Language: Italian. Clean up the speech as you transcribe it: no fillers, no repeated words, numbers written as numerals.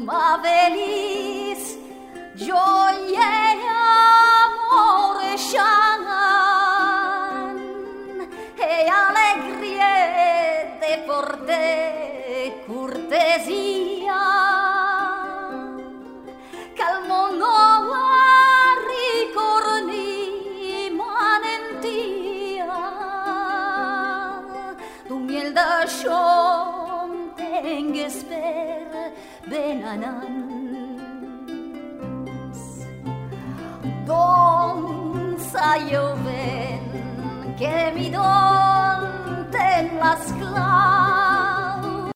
ma feliz, gioia e amore scianan, e allegrie de forte cortesia, ch'al mondo ricordi manentia, du miel da schon tenges per benanans. Donza io ven che mi don ten la sclava,